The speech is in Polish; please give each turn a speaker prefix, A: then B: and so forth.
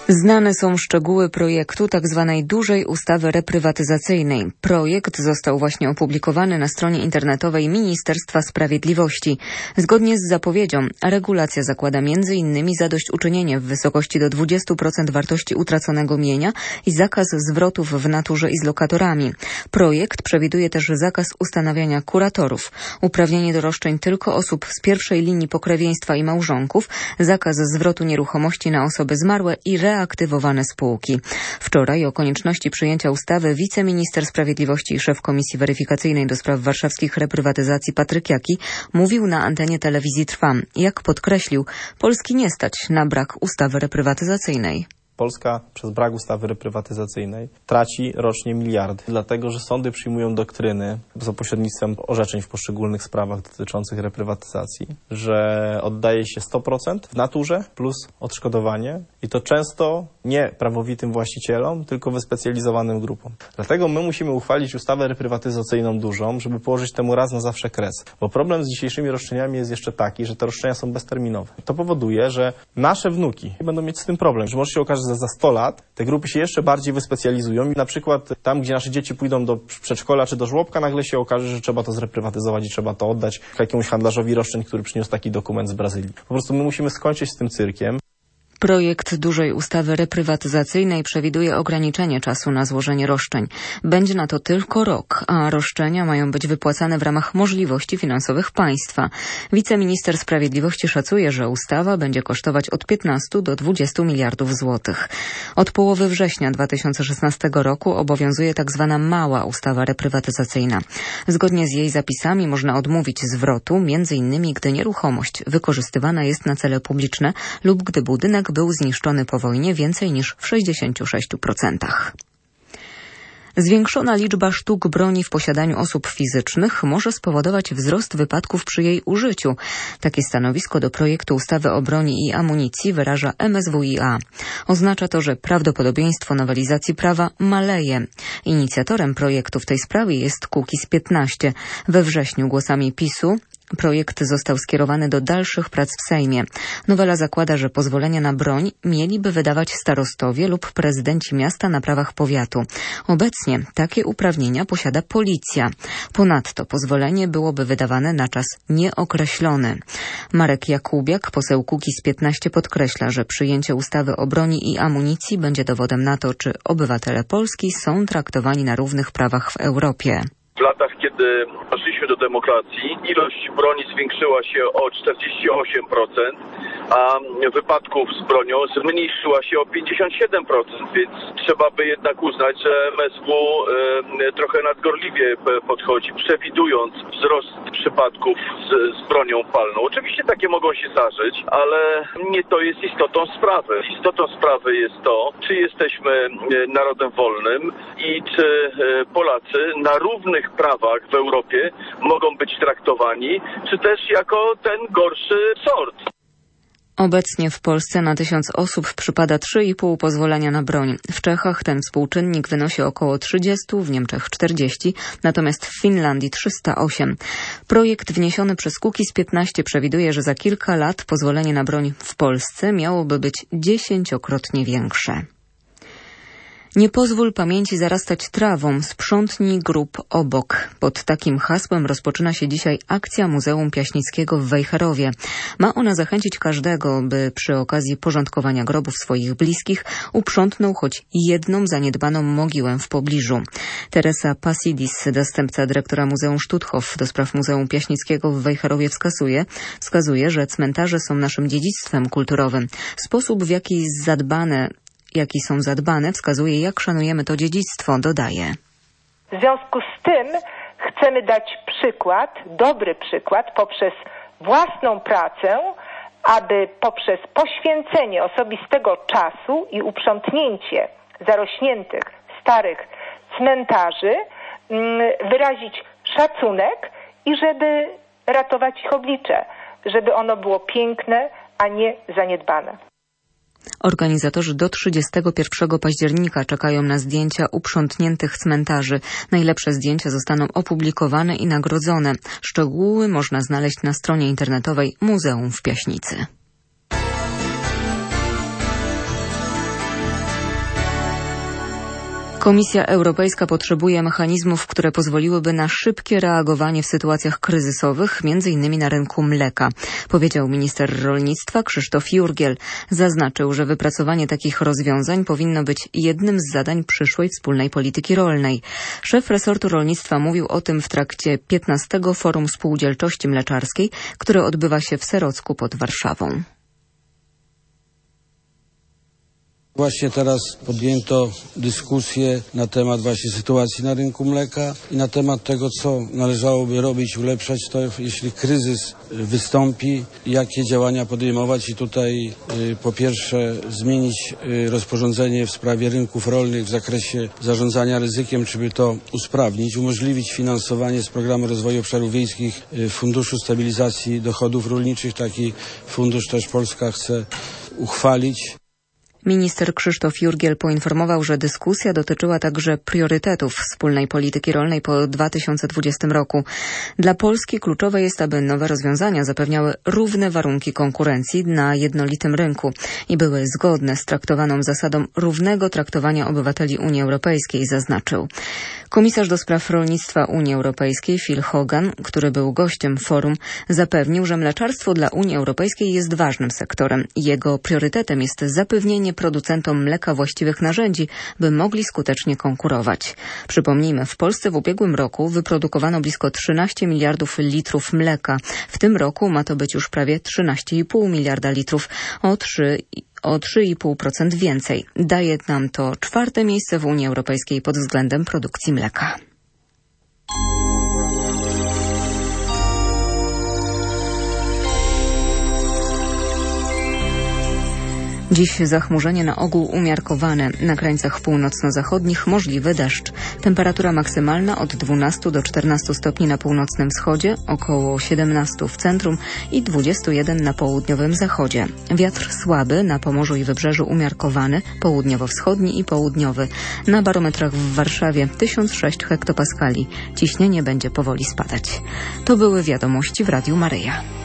A: Znane są szczegóły projektu tzw. dużej ustawy reprywatyzacyjnej. Projekt został właśnie opublikowany na stronie internetowej Ministerstwa Sprawiedliwości. Zgodnie z zapowiedzią regulacja zakłada m.in. zadośćuczynienie w wysokości do 20% wartości utraconego mienia i zakaz zwrotów w naturze i z lokatorami. Projekt przewiduje też zakaz ustanawiania kuratorów, uprawnienie do roszczeń tylko osób z pierwszej linii pokrewieństwa i małżonków, zakaz zwrotu nieruchomości na osoby zmarłe i reaktywowane spółki. Wczoraj o konieczności przyjęcia ustawy wiceminister sprawiedliwości i szef Komisji Weryfikacyjnej do spraw warszawskich reprywatyzacji Patryk Jaki mówił na antenie telewizji Trwam. Jak podkreślił, Polski nie stać na brak ustawy reprywatyzacyjnej.
B: Polska przez brak ustawy reprywatyzacyjnej traci rocznie miliardy, dlatego że sądy przyjmują doktryny za pośrednictwem orzeczeń w poszczególnych sprawach dotyczących reprywatyzacji, że oddaje się 100% w naturze plus odszkodowanie i to często nie prawowitym właścicielom, tylko wyspecjalizowanym grupom. Dlatego my musimy uchwalić ustawę reprywatyzacyjną dużą, żeby położyć temu raz na zawsze kres. Bo problem z dzisiejszymi roszczeniami jest jeszcze taki, że te roszczenia są bezterminowe. To powoduje, że nasze wnuki będą mieć z tym problem, że może się okazać, że za 100 lat te grupy się jeszcze bardziej wyspecjalizują i na przykład tam, gdzie nasze dzieci pójdą do przedszkola czy do żłobka, nagle się okaże, że trzeba to zreprywatyzować i trzeba to oddać jakiemuś handlarzowi roszczeń, który przyniósł taki dokument z Brazylii. Po prostu my musimy skończyć z tym cyrkiem.
A: Projekt dużej ustawy reprywatyzacyjnej przewiduje ograniczenie czasu na złożenie roszczeń. Będzie na to tylko rok, a roszczenia mają być wypłacane w ramach możliwości finansowych państwa. Wiceminister Sprawiedliwości szacuje, że ustawa będzie kosztować od 15 do 20 miliardów złotych. Od połowy września 2016 roku obowiązuje tzw. mała ustawa reprywatyzacyjna. Zgodnie z jej zapisami można odmówić zwrotu, m.in. gdy nieruchomość wykorzystywana jest na cele publiczne lub gdy budynek był zniszczony po wojnie więcej niż w 66%. Zwiększona liczba sztuk broni w posiadaniu osób fizycznych może spowodować wzrost wypadków przy jej użyciu. Takie stanowisko do projektu ustawy o broni i amunicji wyraża MSWiA. Oznacza to, że prawdopodobieństwo nowelizacji prawa maleje. Inicjatorem projektu w tej sprawie jest Kukiz 15. We wrześniu głosami PiS-u projekt został skierowany do dalszych prac w Sejmie. Nowela zakłada, że pozwolenia na broń mieliby wydawać starostowie lub prezydenci miasta na prawach powiatu. Obecnie takie uprawnienia posiada policja. Ponadto pozwolenie byłoby wydawane na czas nieokreślony. Marek Jakubiak, poseł Kukiz 15, podkreśla, że przyjęcie ustawy o broni i amunicji będzie dowodem na to, czy obywatele Polski są traktowani na równych prawach w Europie.
C: W latach, kiedy doszliśmy do demokracji, ilość broni zwiększyła się o 48%, a wypadków z bronią zmniejszyła się o 57%, więc trzeba by jednak uznać, że MSW trochę nadgorliwie podchodzi, przewidując wzrost przypadków z bronią palną. Oczywiście takie mogą się zdarzyć, ale nie to jest istotą sprawy. Istotą sprawy jest to, czy jesteśmy narodem wolnym i czy Polacy na równych prawach w Europie mogą być traktowani, czy też jako ten gorszy sort.
A: Obecnie w Polsce na 1000 osób przypada 3,5 pozwolenia na broń. W Czechach ten współczynnik wynosi około 30, w Niemczech 40, natomiast w Finlandii 308. Projekt wniesiony przez Kukiz 15 przewiduje, że za kilka lat pozwolenie na broń w Polsce miałoby być 10-krotnie większe. Nie pozwól pamięci zarastać trawą, sprzątnij grób obok. Pod takim hasłem rozpoczyna się dzisiaj akcja Muzeum Piaśnickiego w Wejherowie. Ma ona zachęcić każdego, by przy okazji porządkowania grobów swoich bliskich uprzątnął choć jedną zaniedbaną mogiłę w pobliżu. Teresa Pasidis, zastępca dyrektora Muzeum Stutthof do spraw Muzeum Piaśnickiego w Wejherowie wskazuje, że cmentarze są naszym dziedzictwem kulturowym. Sposób, w jaki są zadbane, wskazuje, jak szanujemy to dziedzictwo, dodaje.
D: W związku z tym chcemy dać przykład, dobry przykład, poprzez własną pracę, aby poprzez poświęcenie osobistego czasu i uprzątnięcie zarośniętych, starych cmentarzy wyrazić szacunek i żeby ratować ich oblicze, żeby ono było piękne, a nie zaniedbane.
A: Organizatorzy do 31 października czekają na zdjęcia uprzątniętych cmentarzy. Najlepsze zdjęcia zostaną opublikowane i nagrodzone. Szczegóły można znaleźć na stronie internetowej Muzeum w Piaśnicy. Komisja Europejska potrzebuje mechanizmów, które pozwoliłyby na szybkie reagowanie w sytuacjach kryzysowych, m.in. na rynku mleka, powiedział minister rolnictwa Krzysztof Jurgiel. Zaznaczył, że wypracowanie takich rozwiązań powinno być jednym z zadań przyszłej wspólnej polityki rolnej. Szef resortu rolnictwa mówił o tym w trakcie 15. Forum Spółdzielczości Mleczarskiej, które odbywa się w Serocku pod Warszawą.
E: Właśnie teraz podjęto dyskusję na temat właśnie sytuacji na rynku mleka i na temat tego, co należałoby robić, ulepszać to, jeśli kryzys wystąpi, jakie działania podejmować i tutaj po pierwsze zmienić rozporządzenie w sprawie rynków rolnych w zakresie zarządzania ryzykiem, żeby to usprawnić, umożliwić finansowanie z Programu Rozwoju Obszarów Wiejskich Funduszu Stabilizacji Dochodów Rolniczych. Taki fundusz też Polska chce uchwalić.
A: Minister Krzysztof Jurgiel poinformował, że dyskusja dotyczyła także priorytetów wspólnej polityki rolnej po 2020 roku. Dla Polski kluczowe jest, aby nowe rozwiązania zapewniały równe warunki konkurencji na jednolitym rynku i były zgodne z traktowaną zasadą równego traktowania obywateli Unii Europejskiej, zaznaczył. Komisarz do spraw rolnictwa Unii Europejskiej Phil Hogan, który był gościem forum, zapewnił, że mleczarstwo dla Unii Europejskiej jest ważnym sektorem. Jego priorytetem jest zapewnienie producentom mleka właściwych narzędzi, by mogli skutecznie konkurować. Przypomnijmy, w Polsce w ubiegłym roku wyprodukowano blisko 13 miliardów litrów mleka. W tym roku ma to być już prawie 13,5 miliarda litrów, o 3,5% więcej. Daje nam to 4. miejsce w Unii Europejskiej pod względem produkcji mleka. Dziś zachmurzenie na ogół umiarkowane. Na krańcach północno-zachodnich możliwy deszcz. Temperatura maksymalna od 12 do 14 stopni na północnym wschodzie, około 17 w centrum i 21 na południowym zachodzie. Wiatr słaby, na Pomorzu i Wybrzeżu umiarkowany, południowo-wschodni i południowy. Na barometrach w Warszawie 1006 hektopaskali. Ciśnienie będzie powoli spadać. To były wiadomości w Radiu Maryja.